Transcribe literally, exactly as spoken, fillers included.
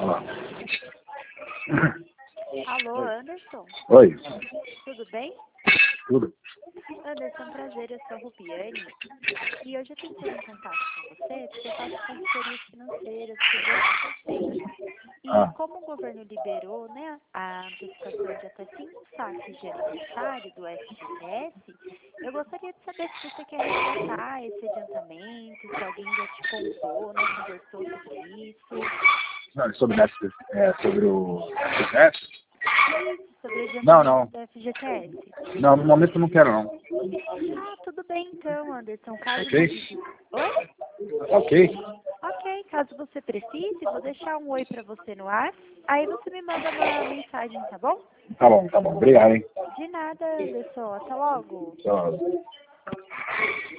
Olá. Alô, Anderson? Oi. Tudo bem? Tudo? Anderson, prazer, eu sou a Rubiane. E hoje eu tentei em contato com você porque eu faço consultorias financeiras para o Banco Centro. E Ah. como o governo liberou, né, a antecipação de até cinco saques de aniversário do F G T S, eu gostaria de saber se você quer resgatar esse adiantamento, se alguém já te contou, né, conversou sobre isso. Não, sobre, o F G T S, é, sobre o F G T S? Isso, sobre o Não, adiantamento não. do F G T S. Não, no momento eu não quero, não. Ah, tudo bem então, Anderson. Caso Ok? necessite... Oi? Ok. Ok, caso você precise, vou deixar um oi pra você no ar. Aí você me manda uma mensagem, tá bom? Tá bom, tá bom. Obrigado, hein? De nada, Anderson. Até logo. Tchau.